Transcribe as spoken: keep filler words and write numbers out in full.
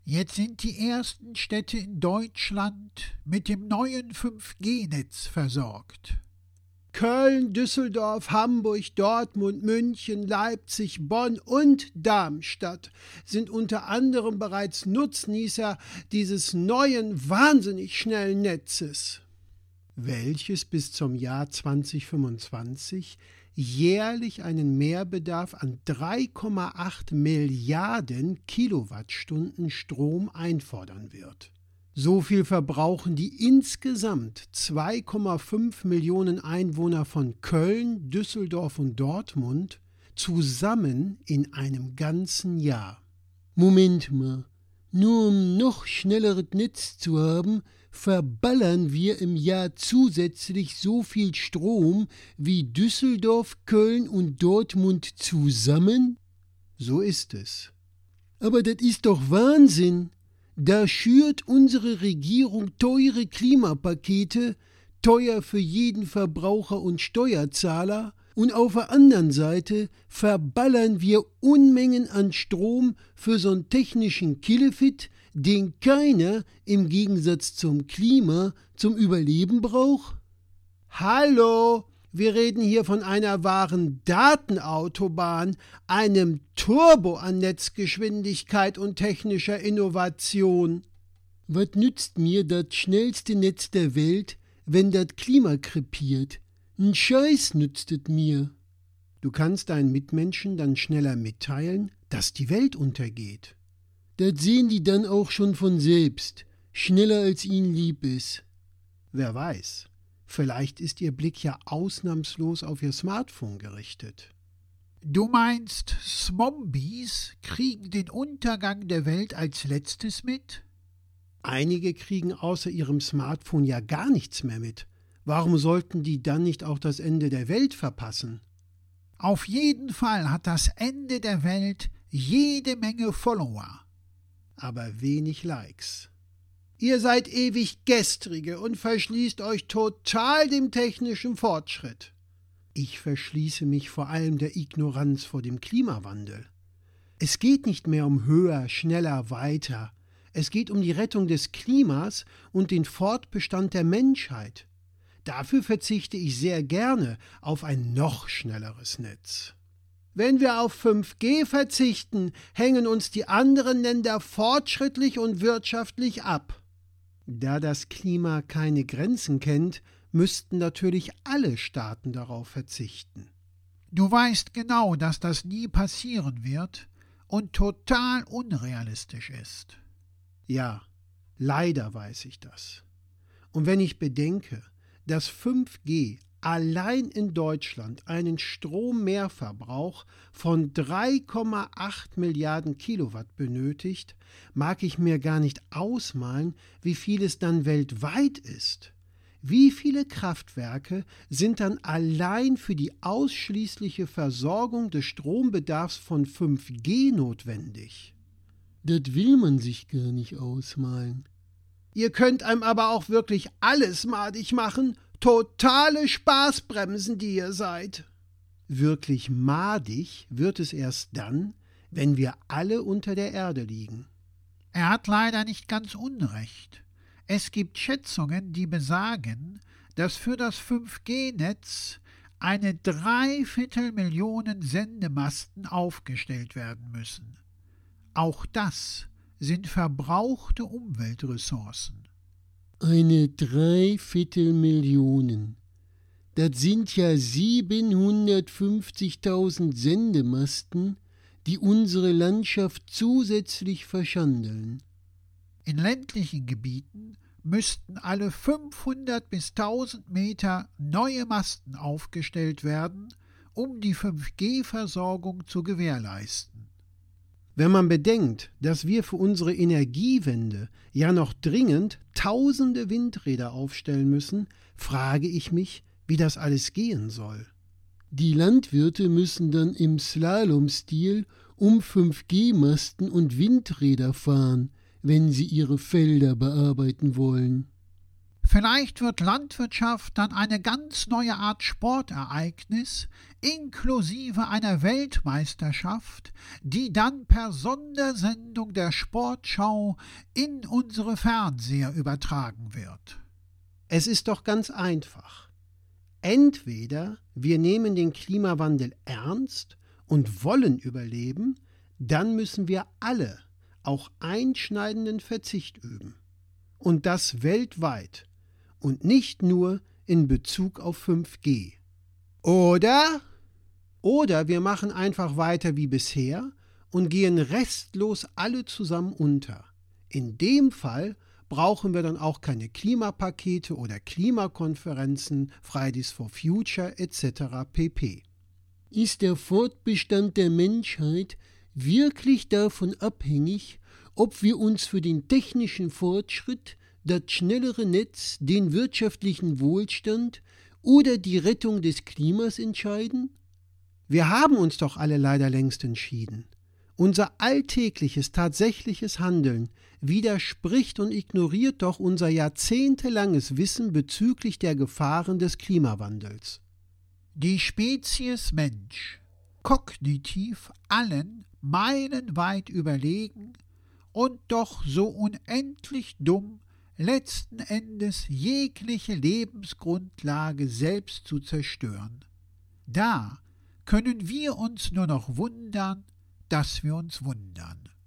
Jetzt sind die ersten Städte in Deutschland mit dem neuen fünf G Netz versorgt. Köln, Düsseldorf, Hamburg, Dortmund, München, Leipzig, Bonn und Darmstadt sind unter anderem bereits Nutznießer dieses neuen, wahnsinnig schnellen Netzes, welches bis zum Jahr zweitausendfünfundzwanzig jährlich einen Mehrbedarf an drei Komma acht Milliarden Kilowattstunden Strom einfordern wird. So viel verbrauchen die insgesamt zwei Komma fünf Millionen Einwohner von Köln, Düsseldorf und Dortmund zusammen in einem ganzen Jahr. Moment mal, nur um noch schnelleres Netz zu haben, verballern wir im Jahr zusätzlich so viel Strom wie Düsseldorf, Köln und Dortmund zusammen? So ist es. Aber das ist doch Wahnsinn! Da schürt unsere Regierung teure Klimapakete, teuer für jeden Verbraucher und Steuerzahler, und auf der anderen Seite verballern wir Unmengen an Strom für so einen technischen Killefit, den keiner im Gegensatz zum Klima zum Überleben braucht? Hallo, wir reden hier von einer wahren Datenautobahn, einem Turbo an Netzgeschwindigkeit und technischer Innovation. Was nützt mir das schnellste Netz der Welt, wenn das Klima krepiert? N Scheiß nützt es mir. Du kannst deinen Mitmenschen dann schneller mitteilen, dass die Welt untergeht. Das sehen die dann auch schon von selbst, schneller als ihnen lieb ist. Wer weiß, vielleicht ist ihr Blick ja ausnahmslos auf ihr Smartphone gerichtet. Du meinst, Zombies kriegen den Untergang der Welt als letztes mit? Einige kriegen außer ihrem Smartphone ja gar nichts mehr mit. Warum sollten die dann nicht auch das Ende der Welt verpassen? Auf jeden Fall hat das Ende der Welt jede Menge Follower. Aber wenig Likes. Ihr seid ewig Gestrige und verschließt euch total dem technischen Fortschritt. Ich verschließe mich vor allem der Ignoranz vor dem Klimawandel. Es geht nicht mehr um höher, schneller, weiter. Es geht um die Rettung des Klimas und den Fortbestand der Menschheit. Dafür verzichte ich sehr gerne auf ein noch schnelleres Netz. Wenn wir auf fünf G verzichten, hängen uns die anderen Länder fortschrittlich und wirtschaftlich ab. Da das Klima keine Grenzen kennt, müssten natürlich alle Staaten darauf verzichten. Du weißt genau, dass das nie passieren wird und total unrealistisch ist. Ja, leider weiß ich das. Und wenn ich bedenke, dass fünf G allein in Deutschland einen Strommehrverbrauch von drei Komma acht Milliarden Kilowatt benötigt, mag ich mir gar nicht ausmalen, wie viel es dann weltweit ist. Wie viele Kraftwerke sind dann allein für die ausschließliche Versorgung des Strombedarfs von fünf G notwendig? Das will man sich gar nicht ausmalen. Ihr könnt einem aber auch wirklich alles madig machen, totale Spaßbremsen, die ihr seid. Wirklich madig wird es erst dann, wenn wir alle unter der Erde liegen. Er hat leider nicht ganz Unrecht. Es gibt Schätzungen, die besagen, dass für das fünf G Netz eine Dreiviertelmillion Sendemasten aufgestellt werden müssen. Auch das sind verbrauchte Umweltressourcen. Eine Dreiviertelmillion. Das sind ja siebenhundertfünfzigtausend Sendemasten, die unsere Landschaft zusätzlich verschandeln. In ländlichen Gebieten müssten alle fünfhundert bis tausend Meter neue Masten aufgestellt werden, um die fünf G Versorgung zu gewährleisten. Wenn man bedenkt, dass wir für unsere Energiewende ja noch dringend tausende Windräder aufstellen müssen, frage ich mich, wie das alles gehen soll. Die Landwirte müssen dann im Slalomstil um fünf G Masten und Windräder fahren, wenn sie ihre Felder bearbeiten wollen. Vielleicht wird Landwirtschaft dann eine ganz neue Art Sportereignis, inklusive einer Weltmeisterschaft, die dann per Sondersendung der Sportschau in unsere Fernseher übertragen wird. Es ist doch ganz einfach. Entweder wir nehmen den Klimawandel ernst und wollen überleben, dann müssen wir alle auch einschneidenden Verzicht üben. Und das weltweit. Und nicht nur in Bezug auf fünf G. Oder, oder wir machen einfach weiter wie bisher und gehen restlos alle zusammen unter. In dem Fall brauchen wir dann auch keine Klimapakete oder Klimakonferenzen, Fridays for Future et cetera pp. Ist der Fortbestand der Menschheit wirklich davon abhängig, ob wir uns für den technischen Fortschritt, das schnellere Netz, den wirtschaftlichen Wohlstand oder die Rettung des Klimas entscheiden? Wir haben uns doch alle leider längst entschieden. Unser alltägliches, tatsächliches Handeln widerspricht und ignoriert doch unser jahrzehntelanges Wissen bezüglich der Gefahren des Klimawandels. Die Spezies Mensch, kognitiv allen meilenweit überlegen und doch so unendlich dumm, letzten Endes jegliche Lebensgrundlage selbst zu zerstören. Da können wir uns nur noch wundern, dass wir uns wundern.